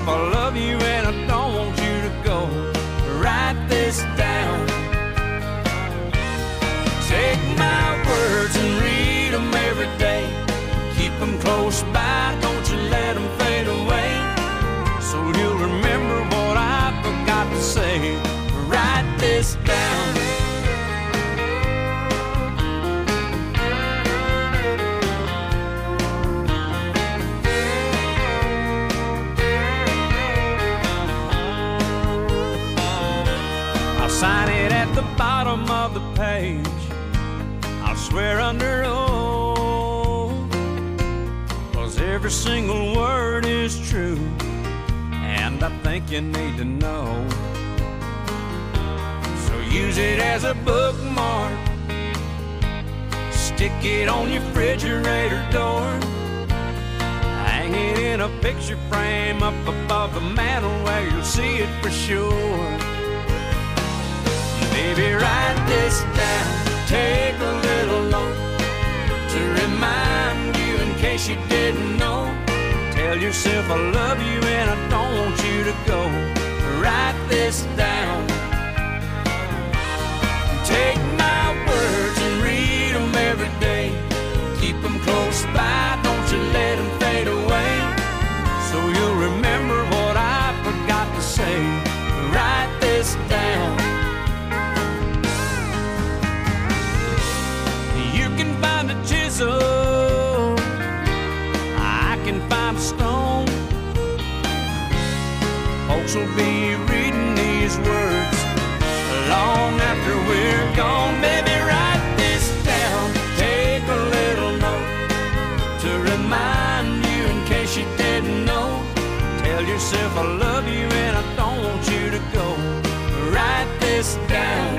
I love you and I don't want you to go. Write this down. Take my words and read them every day. Keep them close by, don't you let them fade away. So you'll remember what I forgot to say. Write this down. I'll sign it at the bottom of the page. I'll swear under oath, 'cause every single word is true, and I think you need to know. So use it as a bookmark, stick it on your refrigerator door, hang it in a picture frame up above the mantel where you'll see it for sure. Baby, write this down, take a little note to remind you in case you didn't know. Tell yourself I love you and I don't want you to go. Write this down. Take my words and read them every day. Keep them close by, don't you let them fade away. So you'll remember what I forgot to say. Write this down. Find a chisel, I can find a stone. Folks will be reading these words long after we're gone. Baby, write this down, take a little note to remind you in case you didn't know. Tell yourself I love you and I don't want you to go. Write this down.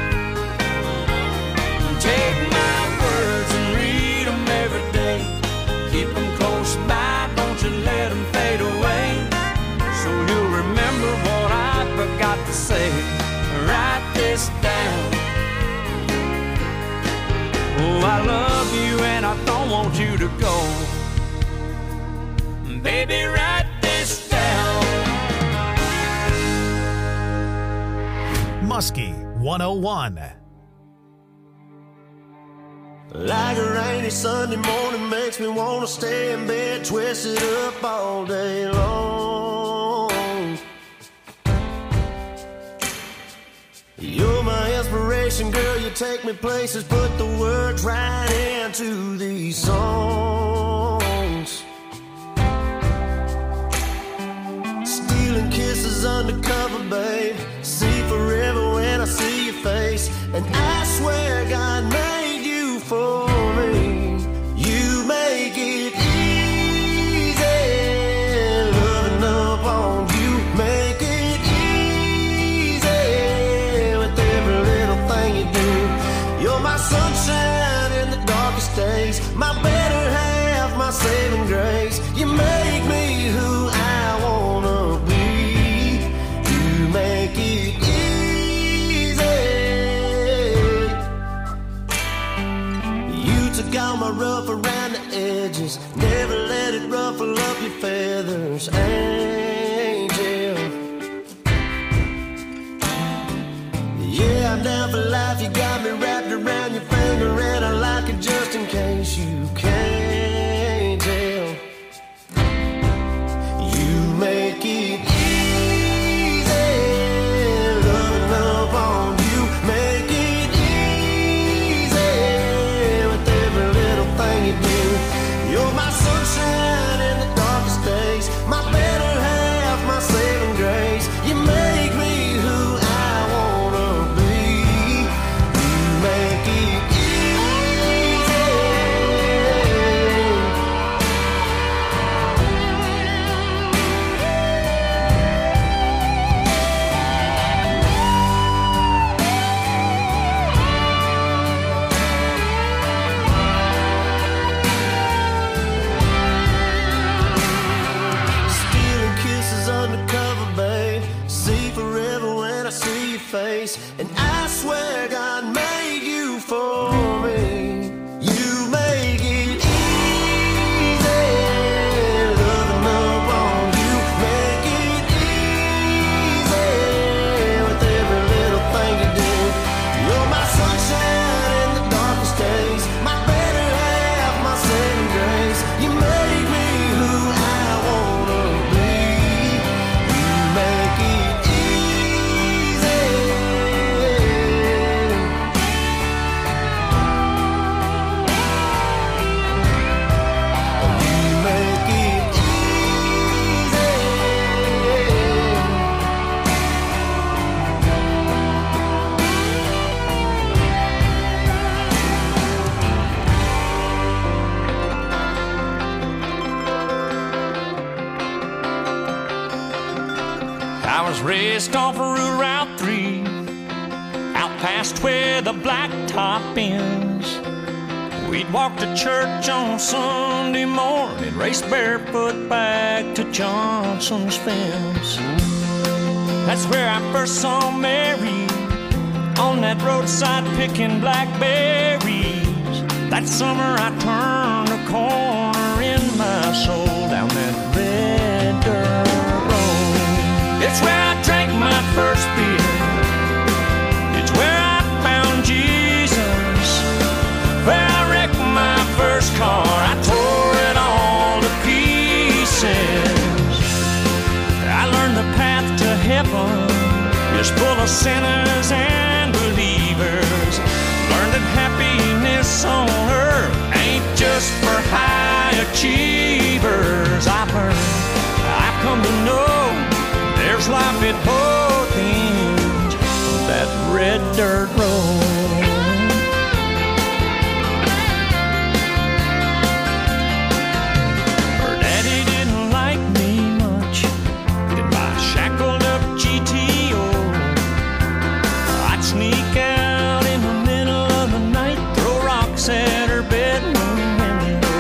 Take my words and read them every day. Keep them close by, don't you let them fade away. So you'll remember what I forgot to say. Write this down. Oh, I love you and I don't want you to go. Baby, write this down. Muskie 101. Like a rainy Sunday morning makes me want to stay in bed, twisted up all day long. You're my inspiration, girl, you take me places, put the words right into these songs. Stealing kisses undercover, babe, see forever when I see your face. And I swear God made you for me. You make it easy, loving up on you. Make it easy with every little thing you do. You're my sunshine in the darkest days, my better half, my saving grace. You make me who I wanna be. You make it all my rough around the edges, never let it ruffle up your feathers, angel. Yeah, I'm down for life, you got me wrapped around your finger, and I like it just in case you can't tell. You make it easy, loving up on you. Make it easy with every little thing you do. You're my sunshine in the darkest days, my better half, my saving grace. You make me who I wanna be. You make it easy. Stealing kisses undercover, babe. See forever when I see your face. And I swear God made you for me. You make it easy, loving up on you. Make it was raised off of Route 3, out past where the blacktop ends. We'd walk to church on Sunday morning, race barefoot back to Johnson's fence. That's where I first saw Mary, on that roadside picking blackberries. That summer I turned a corner in my soul down that red dirt road. It's where I drank my first beer. It's where I found Jesus. Where I wrecked my first car. I tore it all to pieces. I learned the path to heaven is full of sinners and believers. Learned that happiness on earth ain't just for high achievers. I've come to know there's life at both ends of that red dirt road. Her daddy didn't like me much in my shackled up GTO. I'd sneak out in the middle of the night, throw rocks at her bedroom window.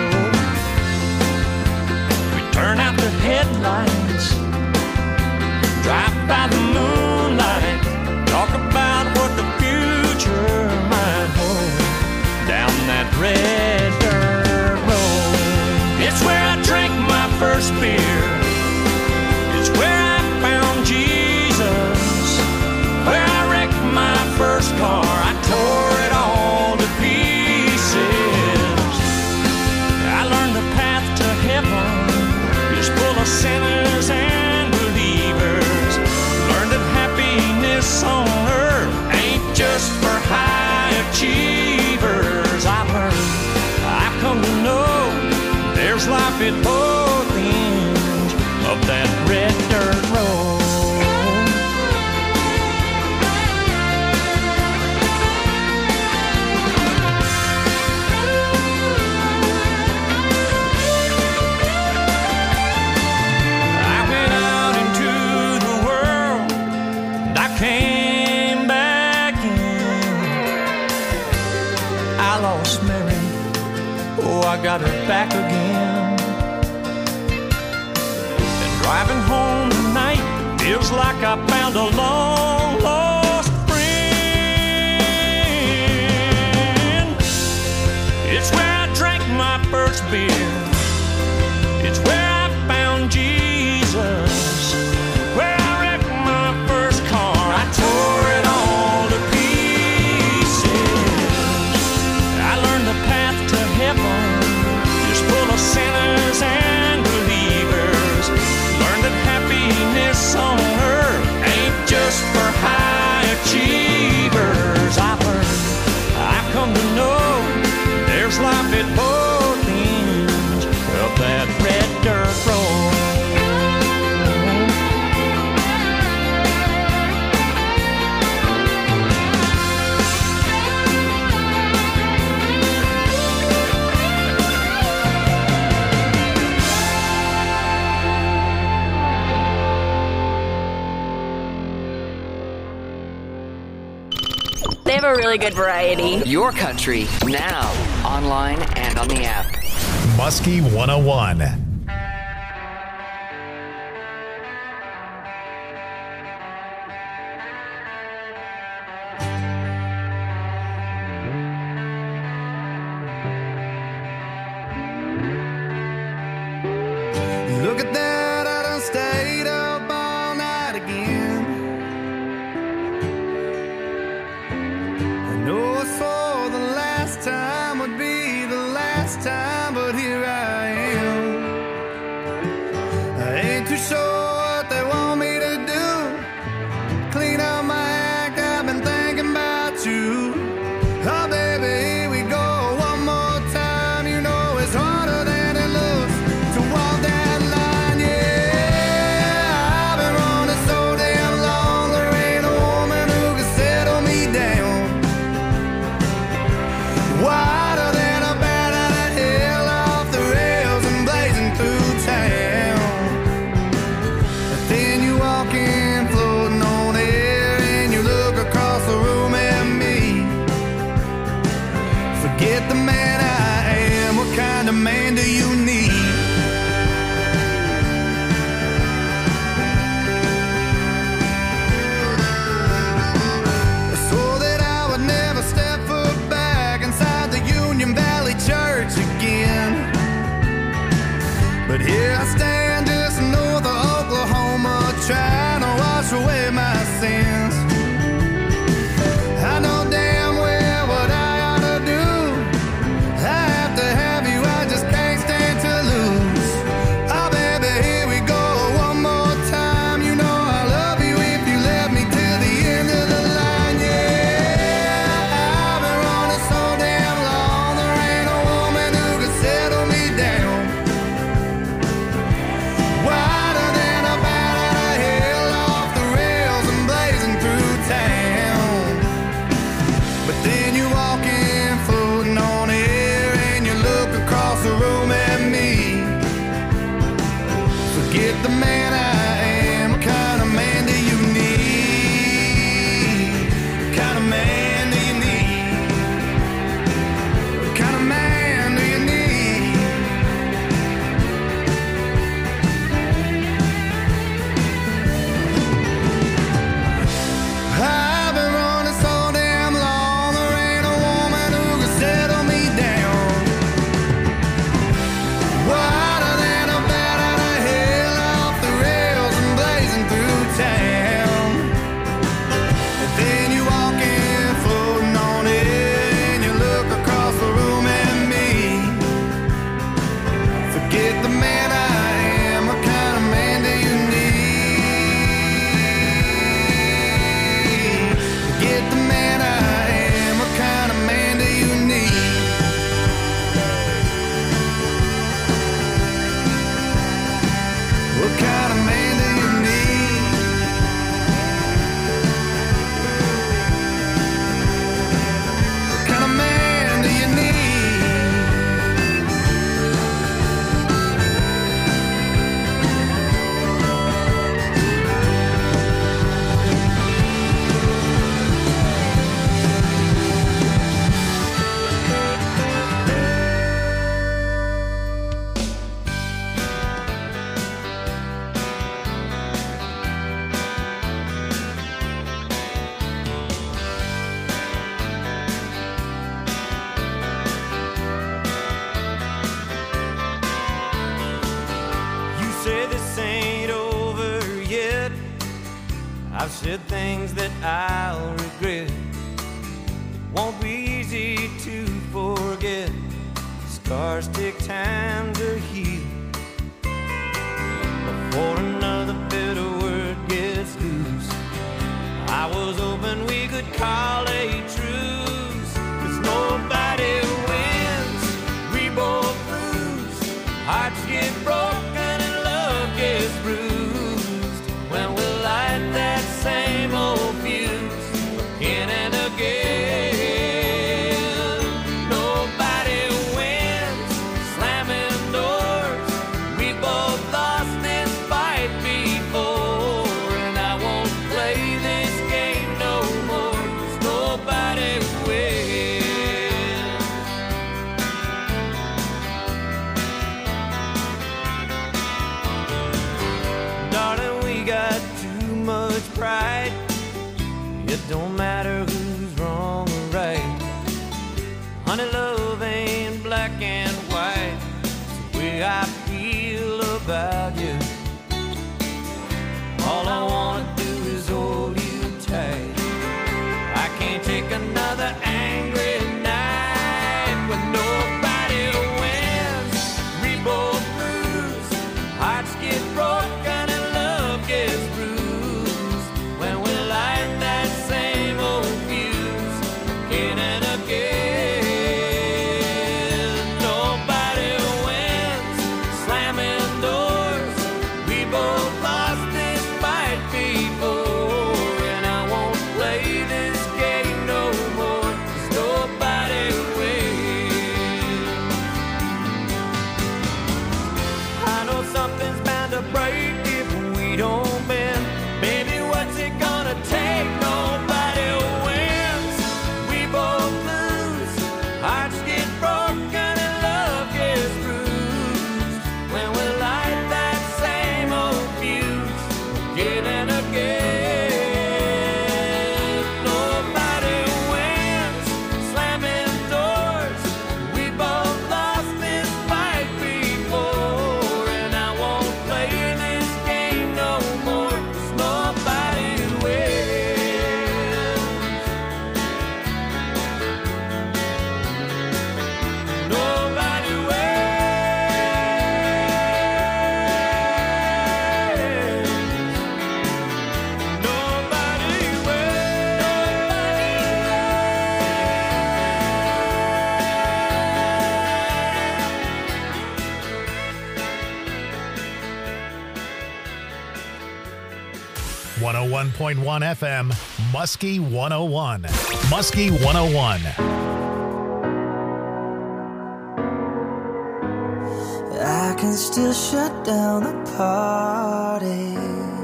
We'd turn out the headlights, drive by the moonlight, talk about what the future might hold down that red dirt road. It's where I drank my first beer. It's where I found Jesus. Where I wrecked my first car. I tore it all to pieces. I learned the path to heaven is full of sinners and believers. Learned that happiness on earth ain't just for high achievers. I've come to know there's life at both ends of that red dirt road. I went out into the world and I came back in. I lost Mary, oh, I got her back again. And driving home tonight feels like I found a long lost friend. It's where I drank my first beer. It's where I found Jesus. Where I wrecked my first car. I tore it all to pieces. I learned the path to heaven is full of sinners and believers. Learned that happiness on earth ain't just for high achievers. I've come to know there's life at both ends of that red dirt road. They have a really good variety. Your country, now, online and on the app. Muskie 101. Look at that, I done stayed up all night again. I know I swore the last time would be the last time, but here I am. I ain't too sure what they want me to do. Clean up my act, I've been thinking about you. Oh baby, here we go one more time. You know it's harder than it looks to walk that line, yeah. I've been running so damn long, there ain't a woman who can settle me down. Wider than a bat out of hell, off the rails and blazing through town. Forget the man I am. What kind of man do you need? I swore that I would never step foot back inside the Union Valley Church again. But here I stand just north of Oklahoma, trying to wash away my sins. I know damn well what I ought to do. I have to have you, I just can't stand to lose. Oh baby, here we go one more time. You know I love you if you let me till the end of the line. Yeah, I've been running so damn long, there ain't a woman who could settle me down. Wider than a bat out of hell, off the rails and blazing through town. But then you walk in floating on air and you look across the room at me. Forget the man I am. What kind of man do you need? What kind of man do you need? What kind of man do you need? I've been running so damn long, there ain't a woman who can settle me down. Wider than a bat out of hell, off the rails and blazing through town. And then you walk in floating on air and you look across the room at me. Forget the man I am. What kind of man do you need? Forget the man I am. What kind of man do you need? What kind of man do you need? What kind of man do you need? You say this ain't over yet. I've said things that I'll regret. It won't be easy to forget. Scars take time to heal. Before another bitter word gets loose, I was hoping we could call a truce. 'Cause nobody wins, we both lose. Hearts get broken and love gets bruised when we light that same old fuse again and again. Nobody wins, slamming doors. We both lost this fight before, and I won't play this game no more. 'Cause nobody wins. Darling, we got too much pride. It don't matter who's wrong or right. Honey, love ain't black and white. It's the way I feel about you. All I wanna do is hold you tight. I can't take another angry night when nobody wins. We both lose. Hearts get broken and love gets bruised when we light that same old fuse again and again. Nobody wins, slamming doors. 101.1 FM, Muskie 101. Muskie 101. I can still shut down the party.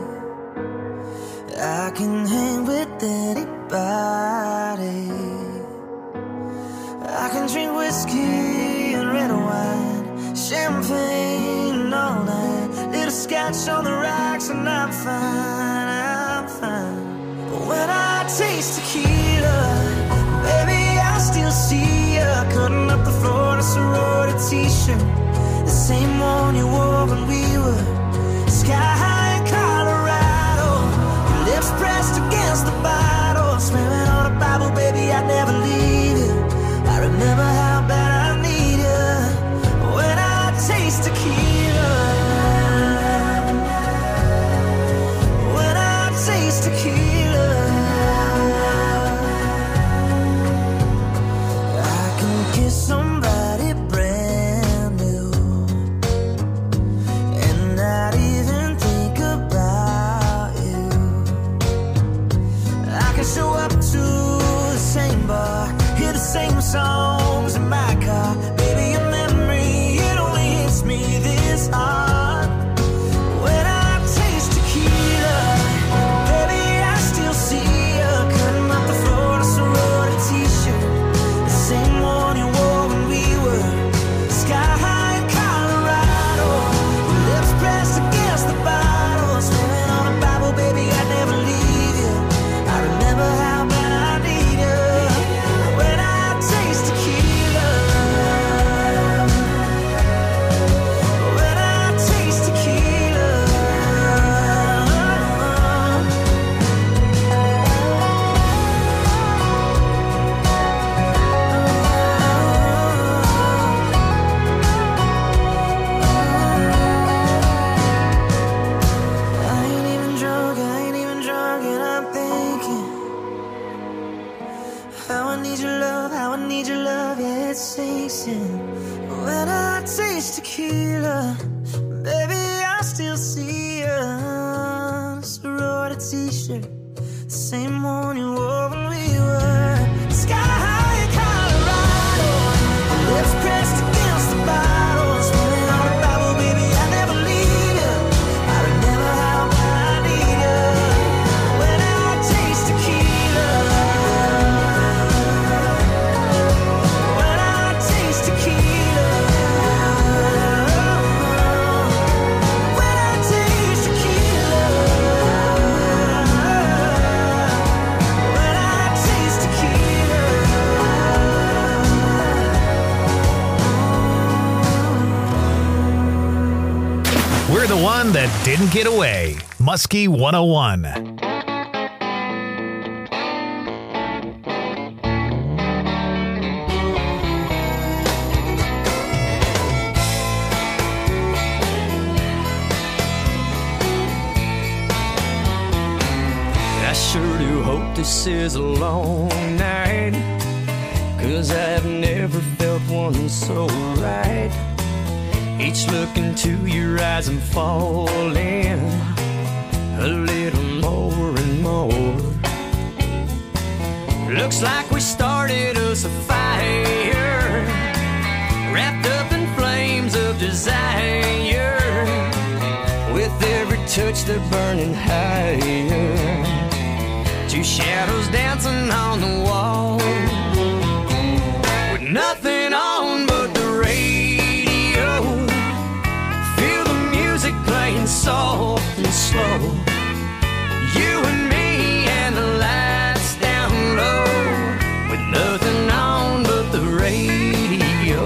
I can hang with anybody. I can drink whiskey and red wine, champagne and all night, little scotch on the rocks, and I'm fine, I'm fine. But when I taste tequila, baby, I still see ya cutting up the floor in a sorority t-shirt, the same one you wore when we were sky high in Colorado. Your lips pressed against the bottle, swearing on a Bible, baby, I'd never leave you. I remember how bad I need you when I taste tequila. When I taste tequila, I can kiss somebody brand new and not even think about you. I can show up to the same bar, hear the same songs in my car. Baby, your memory, it only hits me this hard. When I taste tequila, baby, I still see you cutting up the floor in a sorority t-shirt, the same one you wore when we were sky high in Colorado. Your lips pressed against the bottle, swearing on a Bible, baby, I'd never leave you. I remember how bad I need you when I taste tequila. When I taste tequila. I ain't even drunk, and I'm thinking how I need your love, how I need your love, yeah, it sinks in. When I taste tequila, baby, I still see you. Sorority t-shirt, the same one you wore when we were sky high in Colorado. Your lips pressed against the bottle, swearing on a Bible, baby, I never leave you. I remember how bad I need you when I taste tequila. When I taste tequila. When I taste tequila. When I taste tequila. We're the one that didn't get away. Muskie 101. I sure do hope this is a long night, 'cause I've never felt one so right. Each look into your eyes I'm falling a little more and more. Looks like we started us a fire, wrapped up in flames of desire. With every touch they're burning higher, two shadows dancing on the wall, with nothing on but the radio. Feel the music playing soft and slow, you and me and the lights down low, with nothing on but the radio.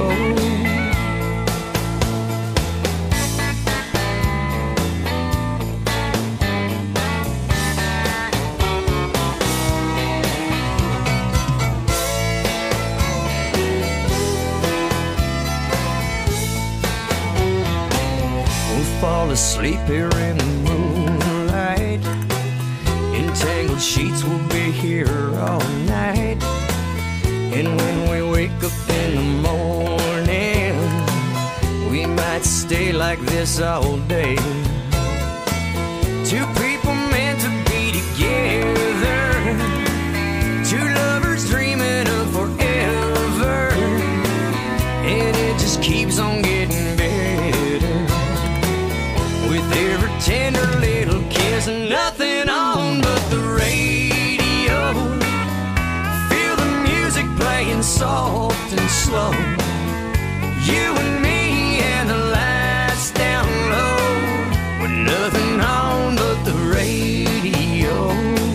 Fall asleep here in the moonlight, entangled sheets will be here all night. And when we wake up in the morning, we might stay like this all day. Two people meant to be There's nothing on but the radio. Feel the music playing soft and slow. You and me and the lights down low, with nothing on but the radio.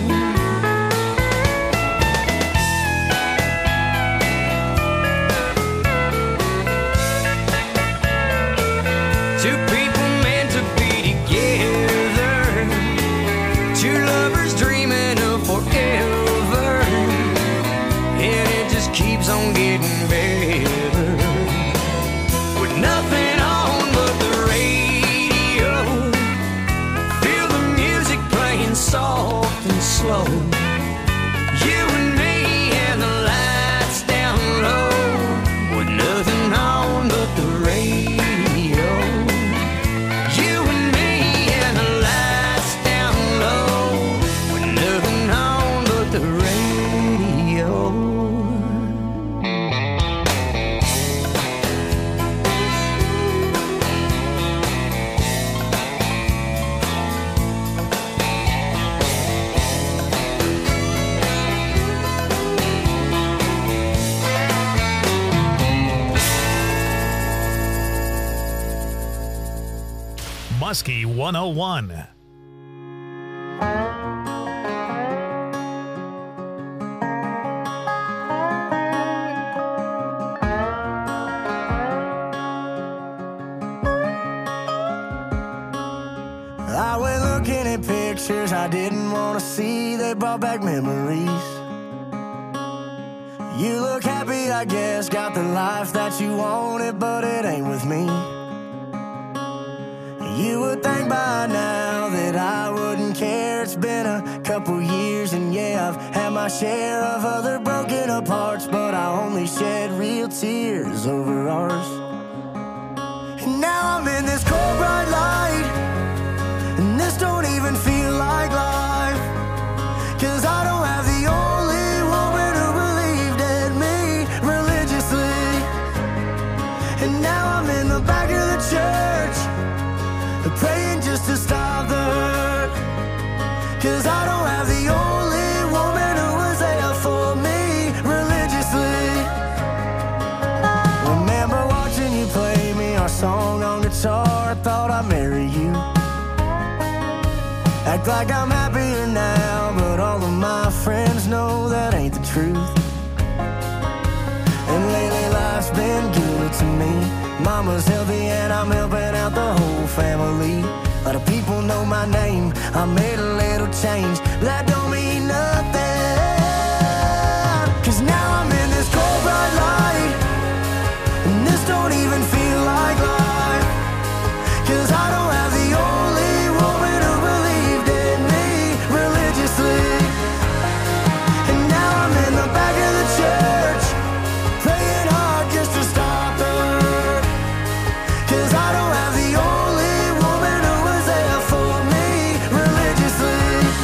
Two people meant to be together, two lovers dreaming of forever, and it just keeps on getting better. With nothing on but the radio, feel the music playing soft and slow. You and me and the lights down low, with nothing on but the radio. You and me and the lights down low, with nothing on but the radio. Muskie 101. I went looking at pictures I didn't want to see. They brought back memories. You look happy, I guess, got the life that you wanted, but it ain't with me. You would think by now that I wouldn't care. It's been a couple years, and yeah, I've had my share of other broken apart, but I only shed real tears over ours. And now I'm in this cold bright light, and this don't even feel like life, 'cause I don't have the only woman who believed in me religiously. And now I'm in the back of the church, praying just to stop the hurt, 'cause I don't have the only woman who was there for me religiously. Remember watching you play me our song on guitar, I thought I'd marry you. Act like I'm happier now, but all of my friends know that ain't the truth. And lately life's been good to me. Mama's healthy and I'm helping out the whole family. A lot of people know my name, I made a little change, but that don't mean nothing, 'cause now I'm in this cold bright light, and this don't even feel like life, 'cause I don't have the only woman who believed in me religiously. And now I'm in the back of the church, praying hard just to stop the hurt, 'cause I don't have the only woman who was there for me religiously.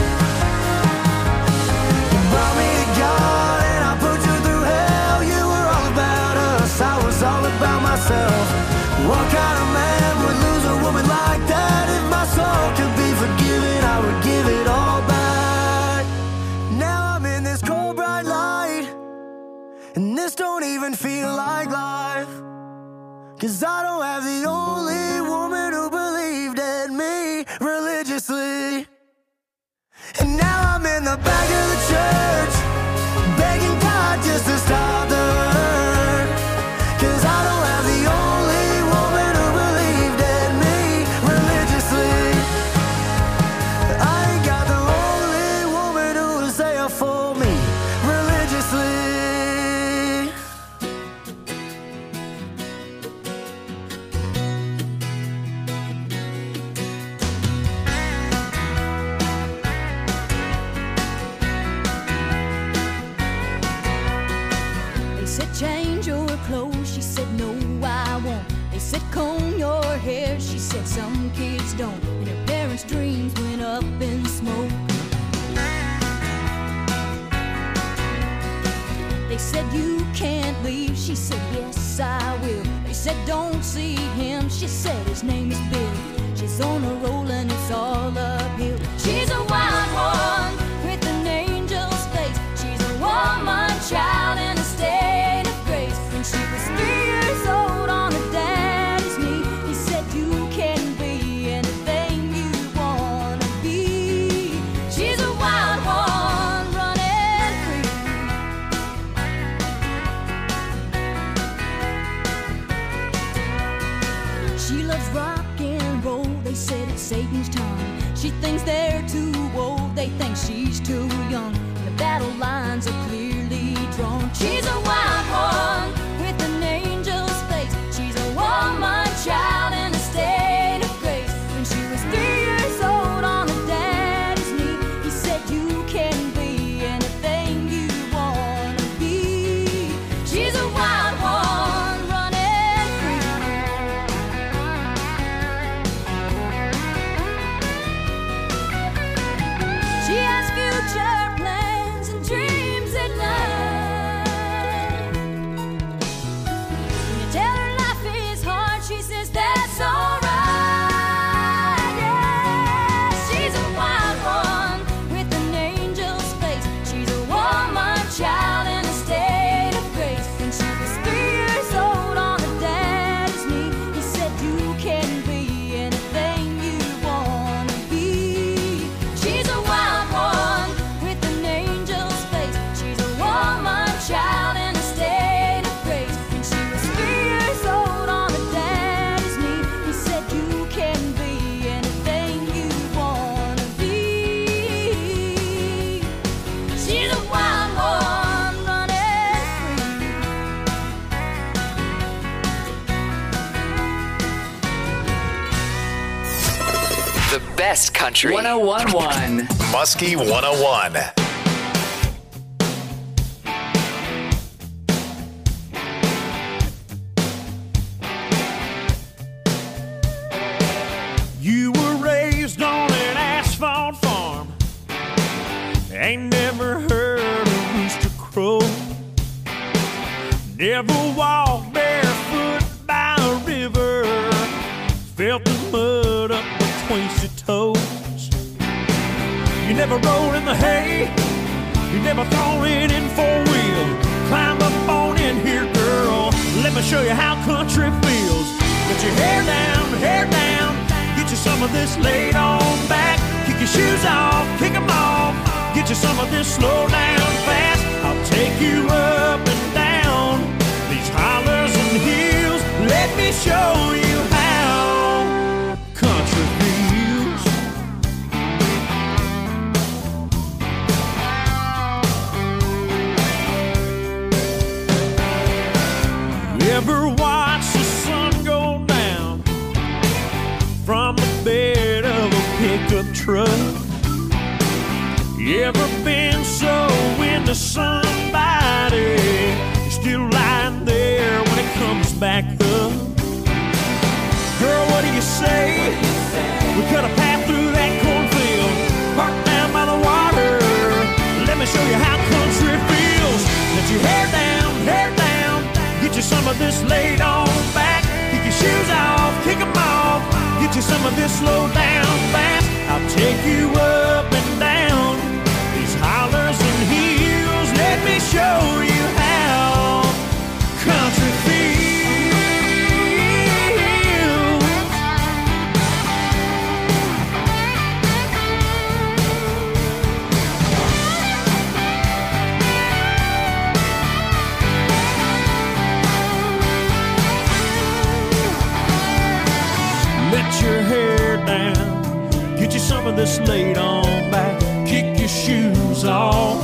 You brought me to God and I put you through hell. You were all about us, I was all about myself. What kind of man would lose a woman like that? If my soul could be forgiven, I would give it all back. Now I'm in this cold bright light, and this don't even feel like life, 'cause I don't have the only woman who believed in me religiously. And now I'm in the back of the church, begging God just to stop the hurt, 'cause I don't have the only woman who believed in me religiously. I ain't got the only woman who was there for me religiously. They said change your clothes, she said no I won't. They said comb your hair, she said some kids don't. And her parents' dreams went up in smoke. They said you can't leave, she said yes I will. They said don't see him, she said his name is Bill. She's on a roll and it's all uphill. She's child in a state of grace. When she was 3 years old on her daddy's knee, he said, you can be anything you wanna be. She's a wild one running free. She loves rock and roll, they said it's Satan's tongue. She thinks they're too old, they think she's too young. The battle lines are clearly drawn. She's a wild one with an angel's face. She's a woman child in a state of grace. When she was 3 years old on her daddy's knee, he said, you can be anything you wanna be. She's a wild one running free. She has future plans and dreams at night. When you tell her life is hard, she says that's alright. Yeah, she's a wild one with an angel's face. She's a woman child in a state of grace. When she was 3 years old on her daddy's knee, he said, you can be anything you wanna be. She's a wild one with an angel's face. She's a woman child in a state of grace. When she was 3 years old on her daddy's knee, he said, you can be anything you wanna be. She's a wild one running free. The best country. 1011. Muskie 101. You were raised on an asphalt farm. Ain't never heard a rooster crow. Never walked barefoot by a river. Felt the mud up between your toes. You never rolled in the hay. You never thrown it in four-wheel. Climb up on in here, girl. Let me show you how country feels. Get your hair down, hair down. Get you some of this laid on back. Kick your shoes off, kick them off. Get you some of this slow down fast. I'll take you up and down these hollers and hills. Let me show you how country feels. You ever watch the sun go down from the bed of a pickup truck? You ever been so into somebody you're still lying there when it comes back up? Girl, what do you say? We cut a path through that cornfield, parked down by the water. Let me show you how country feels. Let your hair down, hair down. Get you some of this laid on back. Kick your shoes off, kick them off. Get you some of this slow down fast. I'll take you up and down these hollers and hills. Let me show you how country feels. Let your hair down. Get you some of this laid on back. Kick your shoes off.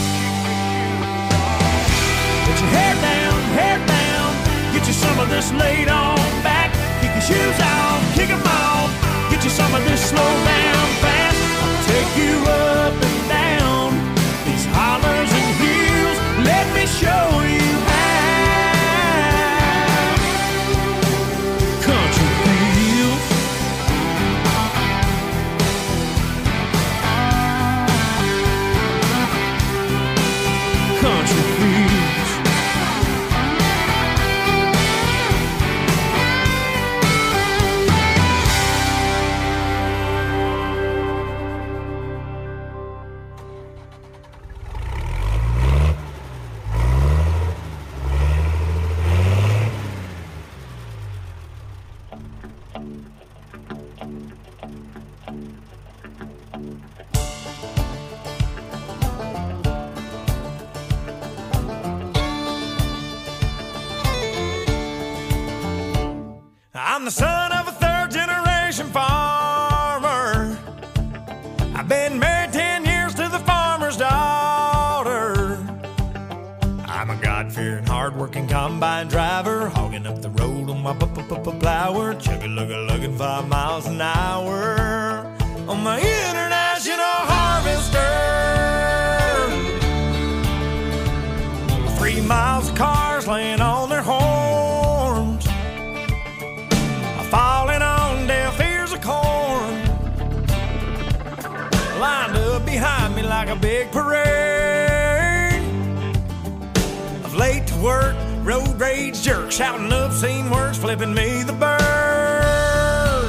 Let your hair down, hair down. Get you some of this laid on back. Kick your shoes off, kick them off. Get you some of this slow down fast. I'll take you up and down these hollers and hills. Let me show you how country feels. Country feels. I'm the son of a third-generation farmer. I've been married 10 years to the farmer's daughter. I'm a God-fearing, hard-working combine driver, hogging up the road on my plower, chugga-lugga-lugging 5 miles an hour on my international harvester. 3 miles of cars laying on their horns, falling on deaf ears of corn, lined up behind me like a big parade of late to work, road rage jerks, shouting obscene words, flipping me the bird.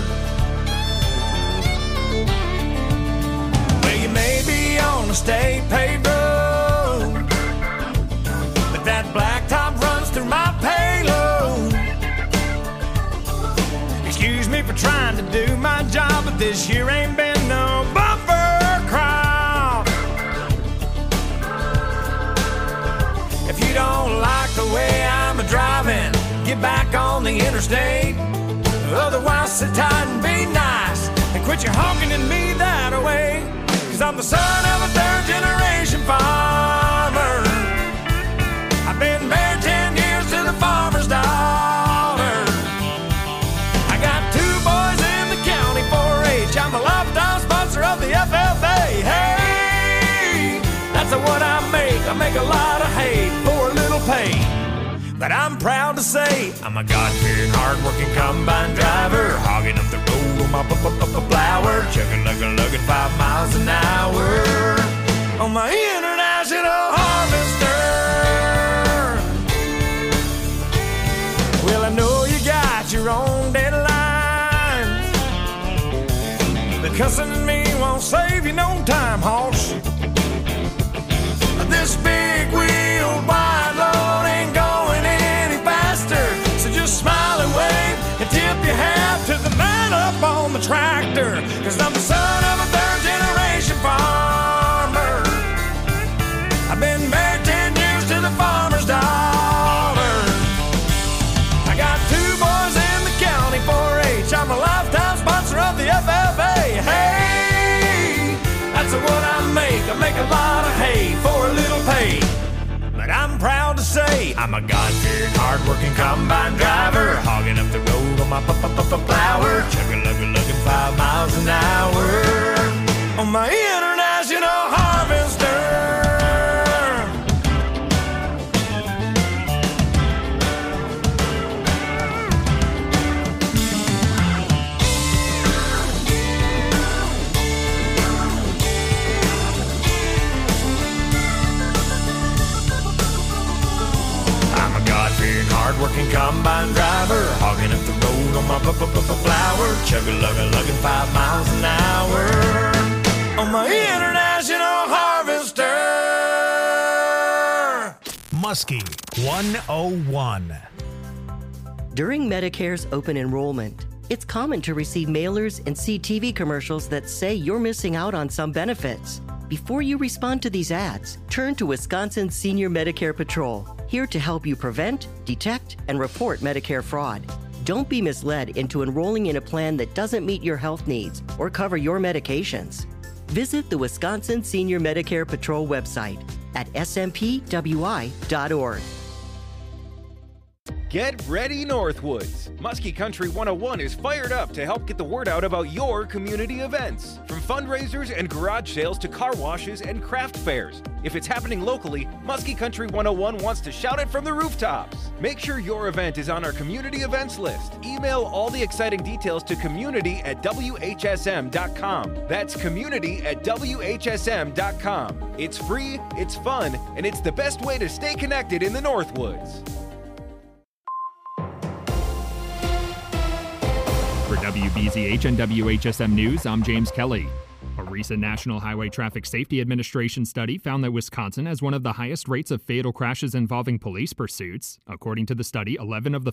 Well, you may be on a state paved road, but that blacktop runs through my payload. Excuse me for trying to do my job, but this year ain't been no bumper crop. If you don't like the way I'm a-driving, get back on the interstate. Otherwise, sit tight and be nice and quit your honking at me that way. 'Cause I'm the son of a third-generation farmer. I've been married 10 years to the farmer's daughter. I got 2 boys in the county 4-H. I'm a lifetime sponsor of the FFA. Hey, that's what I make. I make a lot of hay for a little pay. But I'm proud to say I'm a God-fearing, hard-working combine driver, hogging up the road on my plower, chugga-lugga-lugging 5 miles an hour on my international harvester. Well, I know you got your own deadlines, but cussing at me won't save you no time, hoss. This big wheeled wide load ain't going any faster, so just smile and wave and tip your hat to the man up on the tractor. 'Cause I'm the son of a third-generation farmer. I've been married 10 years to the farmer's daughter. I got 2 boys in the county 4-H. I'm a lifetime sponsor of the FFA. Hey, that's what I make. I make a lot of hay for a little pay. But I'm proud to say I'm a God-fearing, hard-working combine driver, hogging up the road on my plower, chugga-lugga-lugging 5 miles an hour on my international harvester. Hard-working combine driver, hogging up the road on my plower, chugga-lugga-lugging 5 miles an hour on my international harvester. Muskie 101. During Medicare's open enrollment, it's common to receive mailers and see TV commercials that say you're missing out on some benefits. Before you respond to these ads, turn to Wisconsin Senior Medicare Patrol, here to help you prevent, detect, and report Medicare fraud. Don't be misled into enrolling in a plan that doesn't meet your health needs or cover your medications. Visit the Wisconsin Senior Medicare Patrol website at smpwi.org. Get ready, Northwoods! Muskie Country 101 is fired up to help get the word out about your community events. From fundraisers and garage sales to car washes and craft fairs. If it's happening locally, Muskie Country 101 wants to shout it from the rooftops. Make sure your event is on our community events list. Email all the exciting details to community@whsm.com. That's community@whsm.com. It's free, it's fun, and it's the best way to stay connected in the Northwoods. For WBZH and WHSM News, I'm James Kelly. A recent National Highway Traffic Safety Administration study found that Wisconsin has one of the highest rates of fatal crashes involving police pursuits. According to the study, 11 of the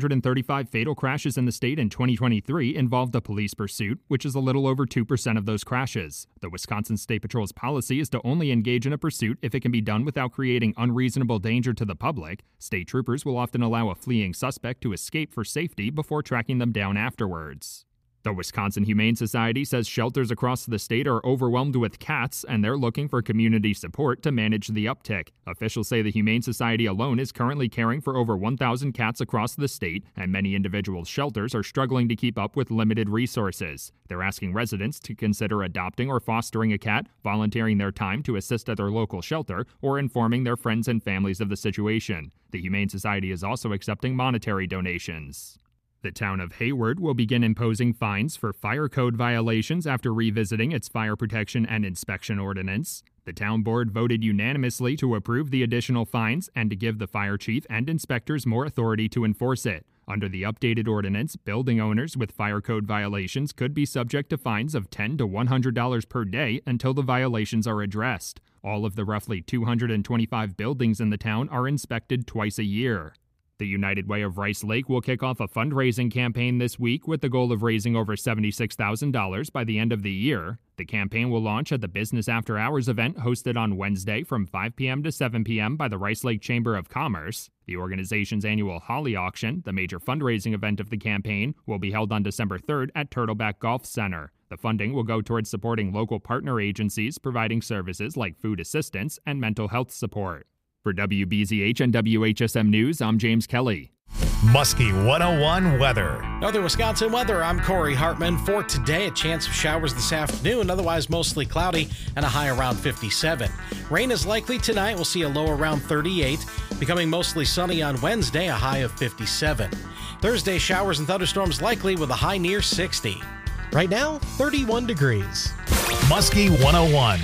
535 fatal crashes in the state in 2023 involved a police pursuit, which is a little over 2% of those crashes. The Wisconsin State Patrol's policy is to only engage in a pursuit if it can be done without creating unreasonable danger to the public. State troopers will often allow a fleeing suspect to escape for safety before tracking them down afterwards. The Wisconsin Humane Society says shelters across the state are overwhelmed with cats, and they're looking for community support to manage the uptick. Officials say the Humane Society alone is currently caring for over 1,000 cats across the state, and many individual shelters are struggling to keep up with limited resources. They're asking residents to consider adopting or fostering a cat, volunteering their time to assist at their local shelter, or informing their friends and families of the situation. The Humane Society is also accepting monetary donations. The town of Hayward will begin imposing fines for fire code violations after revisiting its fire protection and inspection ordinance. The town board voted unanimously to approve the additional fines and to give the fire chief and inspectors more authority to enforce it. Under the updated ordinance, building owners with fire code violations could be subject to fines of $10 to $100 per day until the violations are addressed. All of the roughly 225 buildings in the town are inspected twice a year. The United Way of Rice Lake will kick off a fundraising campaign this week with the goal of raising over $76,000 by the end of the year. The campaign will launch at the Business After Hours event hosted on Wednesday from 5 p.m. to 7 p.m. by the Rice Lake Chamber of Commerce. The organization's annual Holly Auction, the major fundraising event of the campaign, will be held on December 3rd at Turtleback Golf Center. The funding will go towards supporting local partner agencies providing services like food assistance and mental health support. For WBZH and WHSM News, I'm James Kelly. Muskie 101 weather. Northern Wisconsin weather, I'm Corey Hartman. For today, a chance of showers this afternoon, otherwise mostly cloudy and a high around 57. Rain is likely tonight. We'll see a low around 38, becoming mostly sunny on Wednesday, a high of 57. Thursday, showers and thunderstorms likely with a high near 60. Right now, 31 degrees. Muskie 101.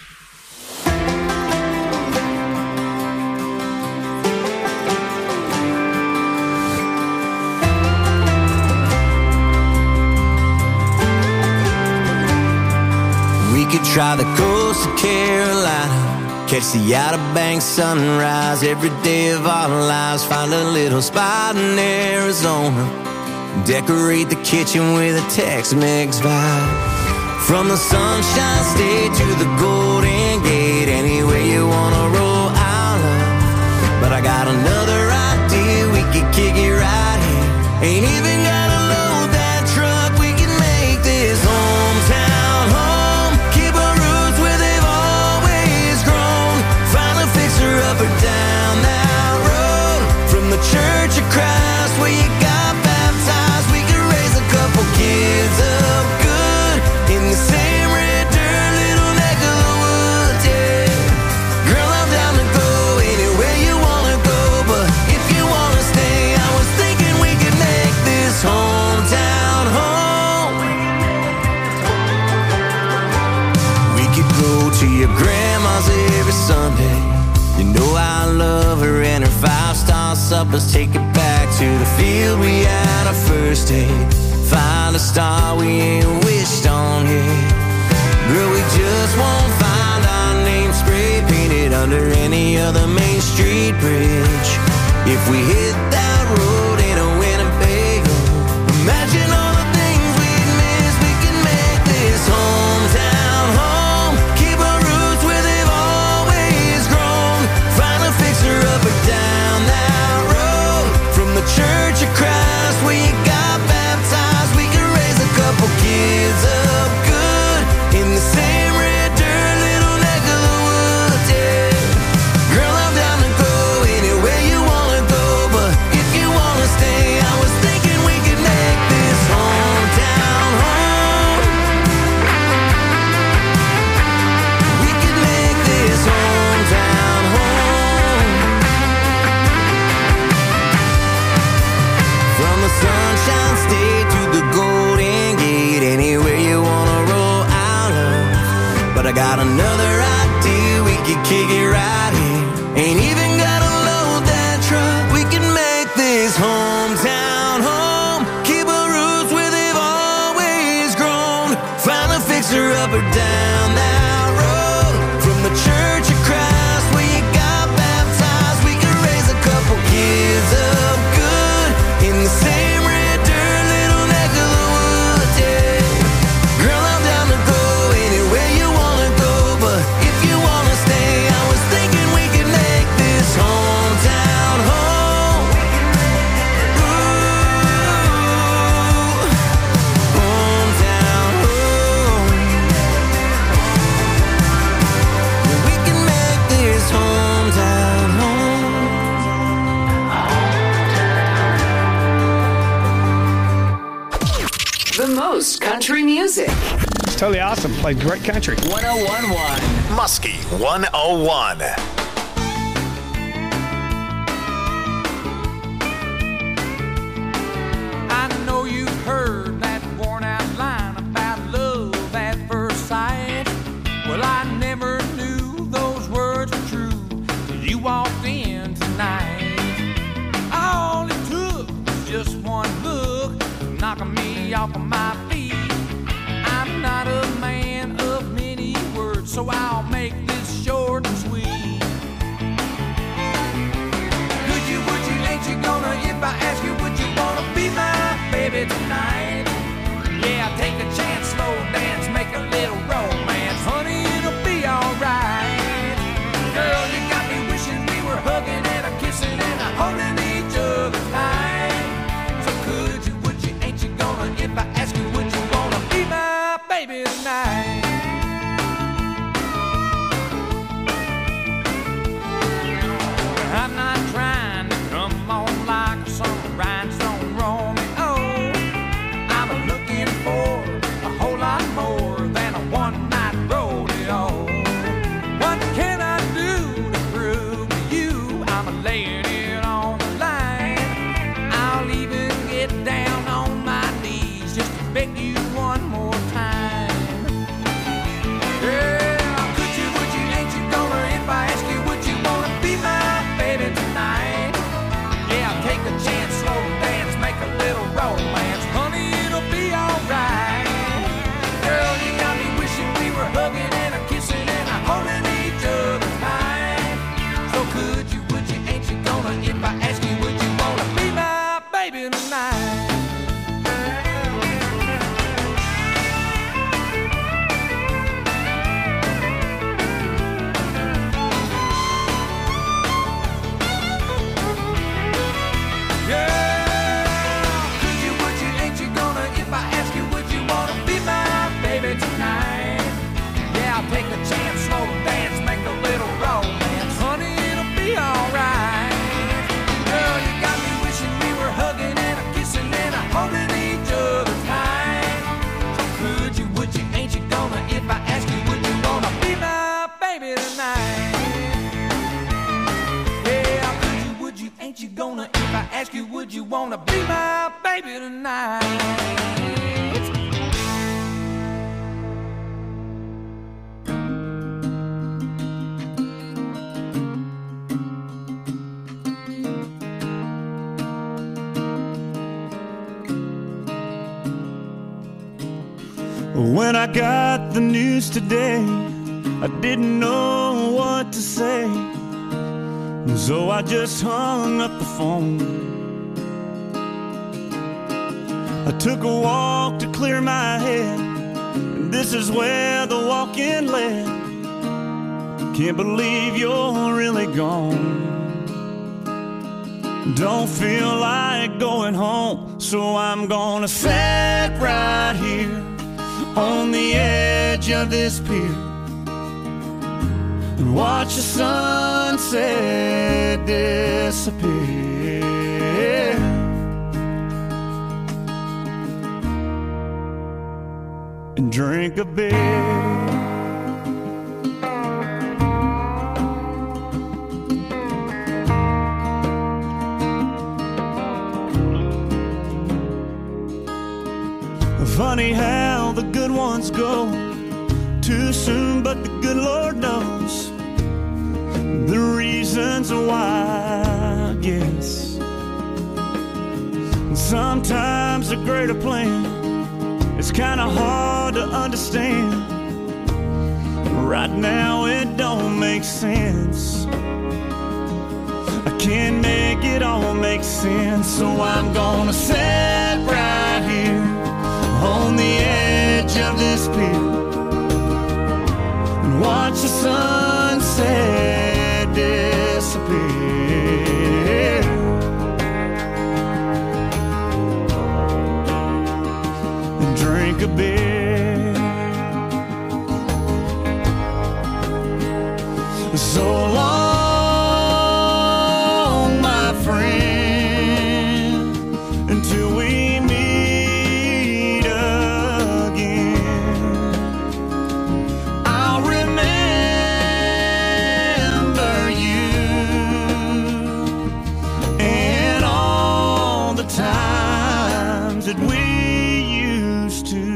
We could try the coast of Carolina, catch the Outer Banks sunrise every day of our lives. Find a little spot in Arizona, decorate the kitchen with a Tex-Mex vibe. From the Sunshine State to the Golden Gate, anywhere you wanna roll, I'll love. But I got another idea, we could kick it right here. Ain't even gotta load that truck, we can make this hometown home. Keep our roots where they've always grown. Find a fixer up or down that road. From the Church of Christ where you got baptized, we could raise a couple kids up good in the same red dirt little neck of the woods, yeah. Girl, I'm down to go anywhere you wanna go, but if you wanna stay, I was thinking we could make this hometown home. We could go to your grandma's every Sunday. You know I love her and her 5-star suppers. Take it back to the field we had our first date. Find a star we ain't wished on yet. Girl, we just won't find our name spray painted under any other Main Street bridge. If we hit that road in a Winnebago, imagine all the things we'd miss. We can make this hometown home. Keep our roots where they've always grown. Find a fixer up or down that road. From the Church of Christ where you got baptized, we can raise a couple kids up good in the same red dirt little neck of the woods, yeah. Girl, I'm down to go anywhere you wanna go, but if you wanna stay, I was thinking we could make this hometown home. We could make this hometown home. From the Sunshine State to the Golden Gate, anywhere you wanna roll, I'll love. But I got another idea, we could kick it right here. Ain't even gotta load that truck, we can make this hometown home. Keep our roots where they've always grown. Find a fixer up or down most country music. It's totally awesome. Played great country. 101.1 Muskie 101. I know you've heard that worn out line about love at first sight. Well, I never knew those words were true till you walked in tonight. All it took was just one look, knocking me off of my feet. I'm not a man of many words, so I'll make this short and sweet. Could you, would you, ain't you gonna, if I ask you, would you wanna be my baby tonight? Yeah, take a chance, slow dance, make a little romance. Honey, it'll be alright. Girl, you got me wishing we were hugging and a kissing and a holding each other tight. So could you, would you, ain't you gonna, if I ask you, would you wanna be my baby tonight? I'm not trying to come on like some rhinestone Romeo. I'm looking for a whole lot more than a one-night rodeo. What can I do to prove to you I'm laying it on the line? I'll even get down on my knees just to beg you one more time. Girl, could you, would you, ain't you gonna, if I ask you, would you wanna be my baby tonight? Yeah, take a chance, slow dance, make a little romance. Honey, it'll be alright. Girl, you got me wishing we were hugging and a kissing and a holding each other tight. So could you, would you, ain't you gonna, if I ask you, would you wanna be my baby tonight? Take a chance, slow dance, make a little romance. Honey, it'll be alright. Girl, you got me wishing we were hugging and a kissing and a holding each other tight. So could you, would you, ain't you gonna, if I ask you, would you wanna be my baby tonight? Yeah, could you, would you, ain't you gonna, if I ask you, would you wanna be my baby tonight? When I got the news today, I didn't know what to say, so I just hung up the phone. I took a walk to clear my head, and this is where the walk-in led. Can't believe you're really gone. Don't feel like going home, so I'm gonna sit right here on the edge of this pier and watch the sunset disappear and drink a beer. Funny how the good ones go too soon, but the good Lord knows the reasons why, I guess. Sometimes a greater plan is kind of hard to understand. Right now it don't make sense. I can't make it all make sense, so I'm gonna sit right here on the edge of this pier and watch the sunset disappear and drink a beer. So long, my friend, until we meet again. times that we used to.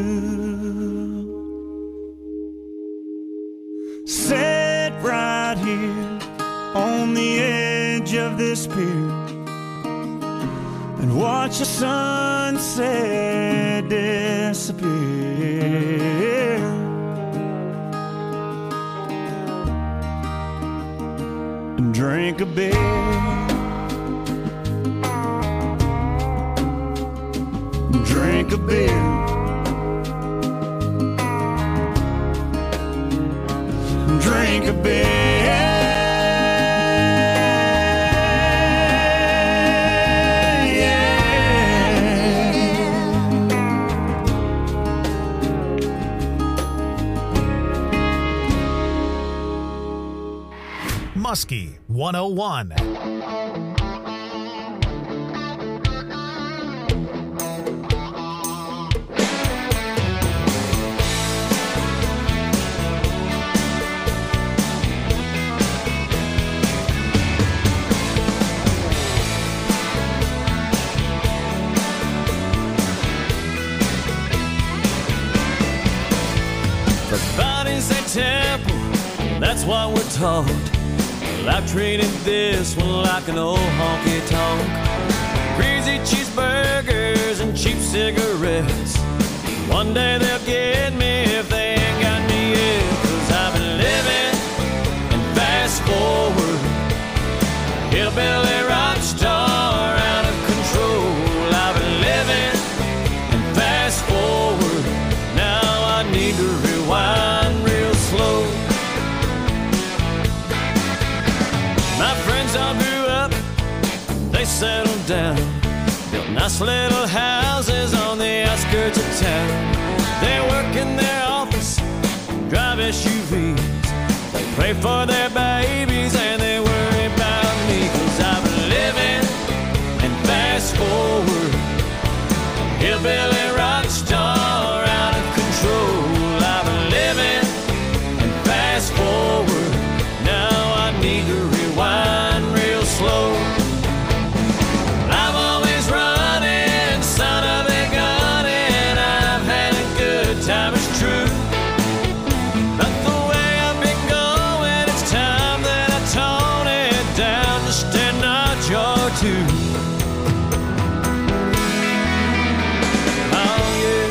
Sit right here on the edge of this pier and watch the sunset disappear. And drink a beer. Drink a beer. Drink a beer. Muskie 101. The body's a temple, that's what we're taught. Well, I've treated this one like an old honky-tonk. Greasy cheeseburgers and cheap cigarettes. One day they'll get me if they ain't got me yet. 'Cause I've been living and fast forward. Hillbilly rock star out of control. I've been living and fast forward. Now I need to rewind real slow. My friends all grew up, they settled down, built nice little houses on the outskirts of town. They work in their office, drive SUVs, they pray for their babies and they worry about me. 'Cause I've been living and fast forward. Hillbilly rock star out of control. I've been living and fast forward. Now I need to rewind real slow. I'm always running, son of a gun, and I've had a good time, it's true. But the way I've been going, it's time that I tone it down just a notch or two. Oh yeah.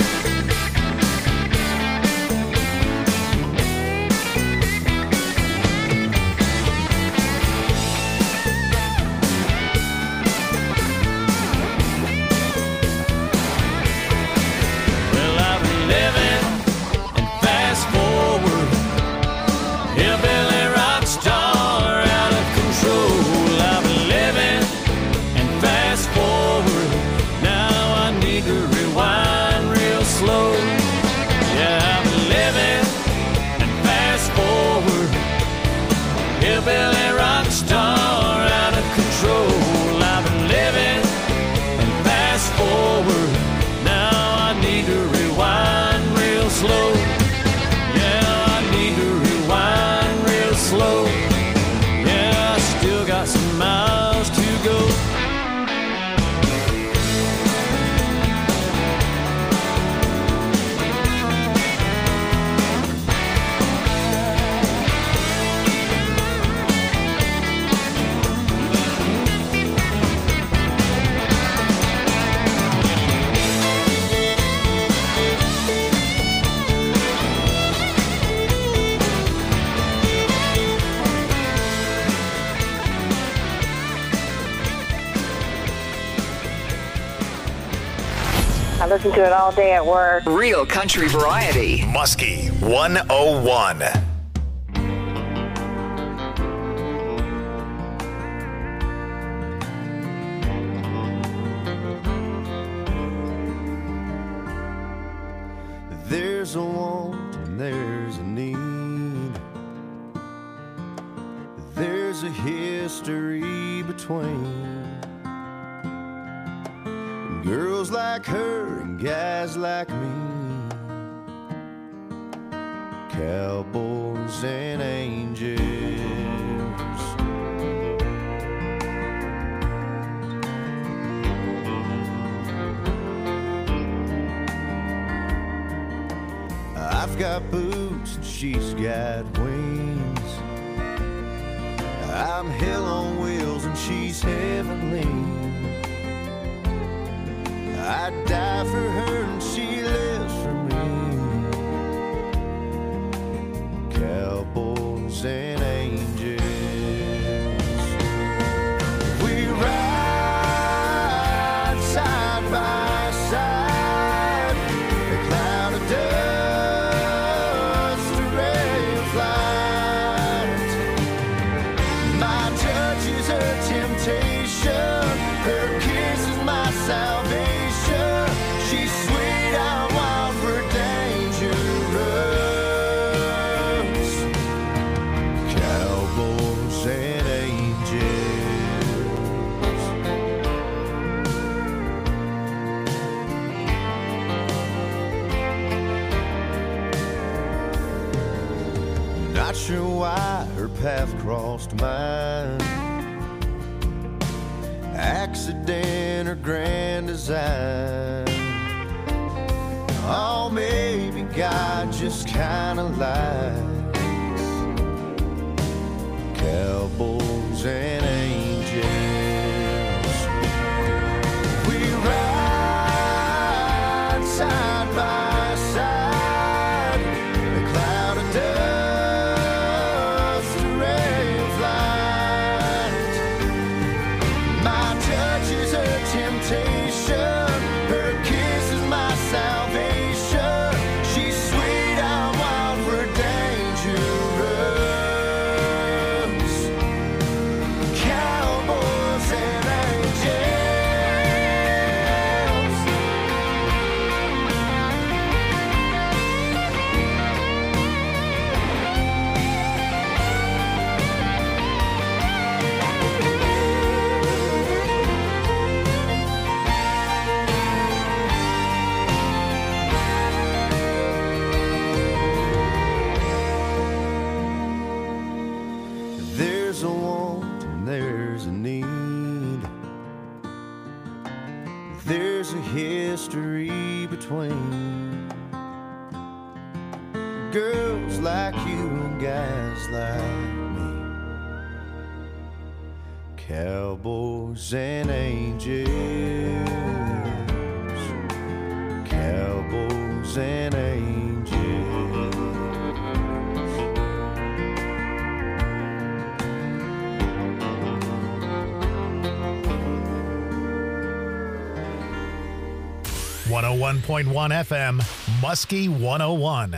Well, I've been living and fast forward. Hillbilly rock star out of control. I've been living and fast forward. Now I need to rewind real slow. Yeah, I've been living and fast forward. Hillbilly rock star out of control. I've been living and fast forward. Now I need to rewind real slow. Yeah, I need to rewind real slow. Yeah, I still got some miles to go. I listen to it all day at work. Real country variety. Muskie 101. There's a want and there's a need. There's a history between girls like her and guys like me, cowboys and angels. got boots and she's got wings. I'm hell on wheels and she's heavenly. I'd die for her and she lives for me. Cowboys and angels, we ride side by side. A cloud of dust, a ray of light. My touch is her temptation, her kiss is my salvation. She's sweet, I'm wild, we're dangerous. Cowboys and angels. Not sure why her path crossed mine. Accident or grand design. Oh, maybe God just kinda lies. Cowboys and angels, we ride side by side. A cloud of dust, a ray of light. My touch is her temptation, her kiss is my salvation. She's sweet, I'm wild, we're dangerous. Cowboys and angels. There's a want and there's a need. There's a history between girls like you and guys like me. Cowboys and angels. Cowboys and angels. 101.1 FM, Muskie 101.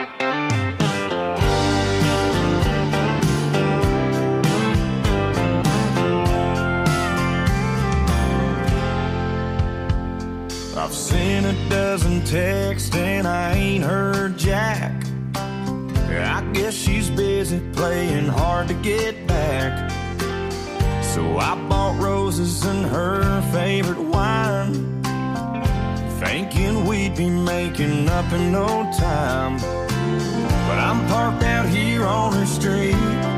I've seen a dozen texts and I ain't heard jack. I guess she's busy playing hard to get back. So I bought roses and her favorite wine, thinking we'd be making up in no time. But I'm parked out here on her street.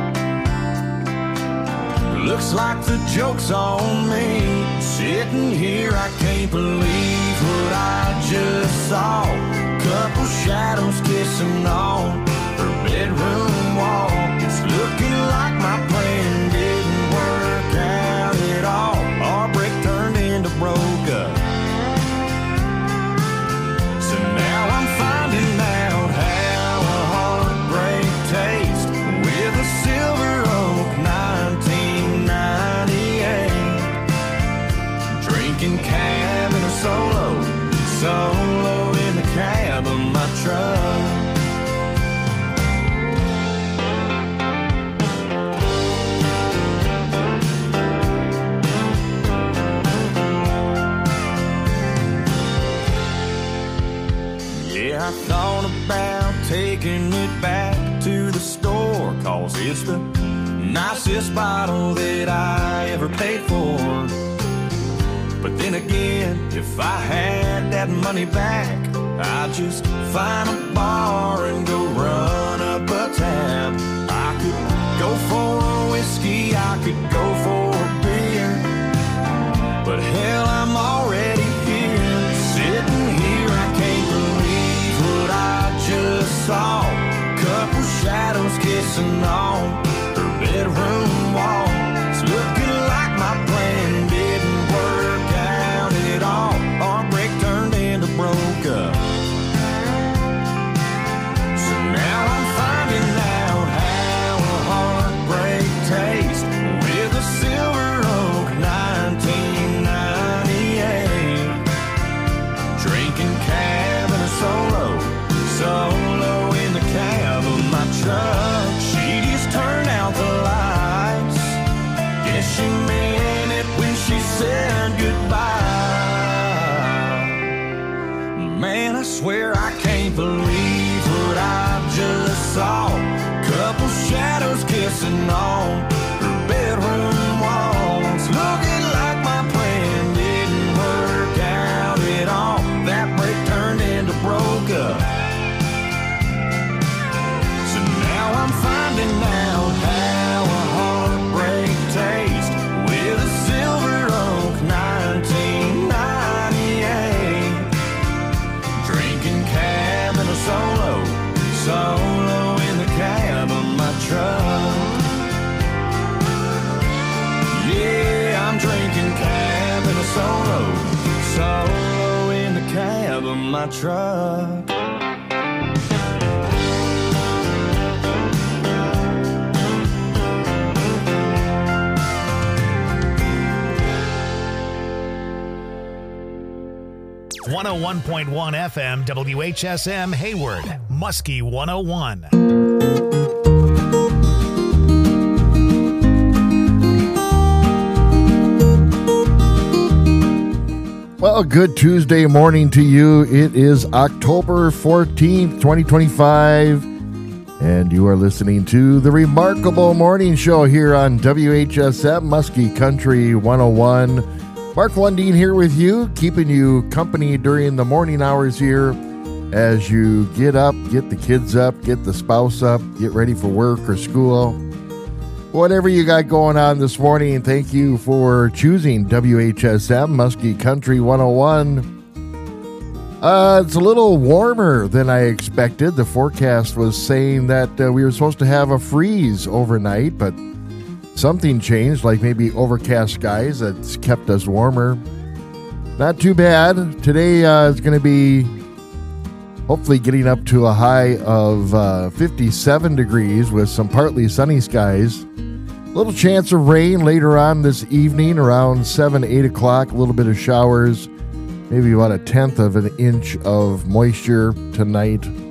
Looks like the joke's on me. Sitting here, I can't believe what I just saw. Couple shadows kissing on her bedroom wall. It's looking like my plan didn't work out at all. Our break turned into broke up. So now I'm finding out how a heartbreak tastes with a Silver Oak 1998. Drinking cab in a solo in the cab of my truck. Yeah, I thought about taking it back to the store, 'cause it's the nicest bottle that I ever paid for. But then again, if I had that money back, I'd just find a bar and go run up a tab. I could go for a whiskey, I could go for a beer, but hell, I'm already here. Sitting here, I can't believe what I just saw. I swear I can't believe what I just saw. Couple shadows kissing on her bedroom walls. Looking like my plan didn't work out at all. That break turned into broke up. So now I'm finding out how a heartbreak tastes with a Silver Oak 1998. Drinking cab and a solo in the cab of my truck. Yeah, I'm drinking cab and a solo in the cab of my truck. 101.1 FM WHSM Hayward, Muskie 101. Well, good Tuesday morning to you. It is October 14th, 2025, and you are listening to the Remarkable Morning Show here on WHSM Muskie Country 101. Mark Lundeen here with you, keeping you company during the morning hours here as you get up, get the kids up, get the spouse up, get ready for work or school. Whatever you got going on this morning, thank you for choosing WHSM Muskie Country 101. It's a little warmer than I expected. The forecast was saying that we were supposed to have a freeze overnight, but something changed, like maybe overcast skies that's kept us warmer. Not too bad. Today is going to be hopefully getting up to a high of 57 degrees with some partly sunny skies. Little chance of rain later on this evening around 7, 8 o'clock. A little bit of showers, maybe about 1/10 of an inch of moisture tonight.